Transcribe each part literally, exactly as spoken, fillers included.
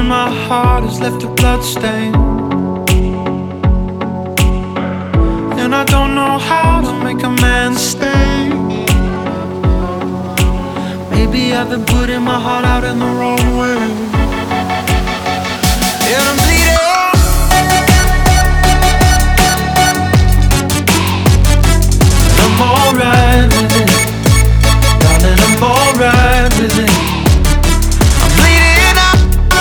in my heart has left a bloodstain, and I don't know how to make a man stay. Maybe I've been putting my heart out in the wrong way, and I'm bleeding. I'm alright with it, darling, I'm alright with it. I'm bleeding up.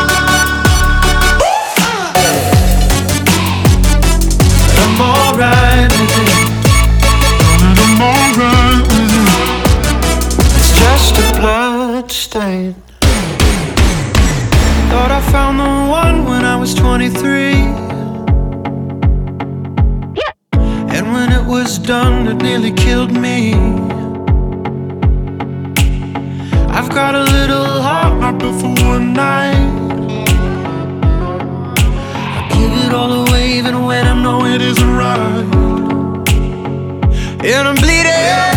I'm alright with it, darling, I'm alright with it. It's just a blood stain. Thought I found the one when I was twenty-three, and when it was done, it nearly killed me. I've got a little heart not built for one night. I give it all away even when I know it isn't right, and I'm bleeding.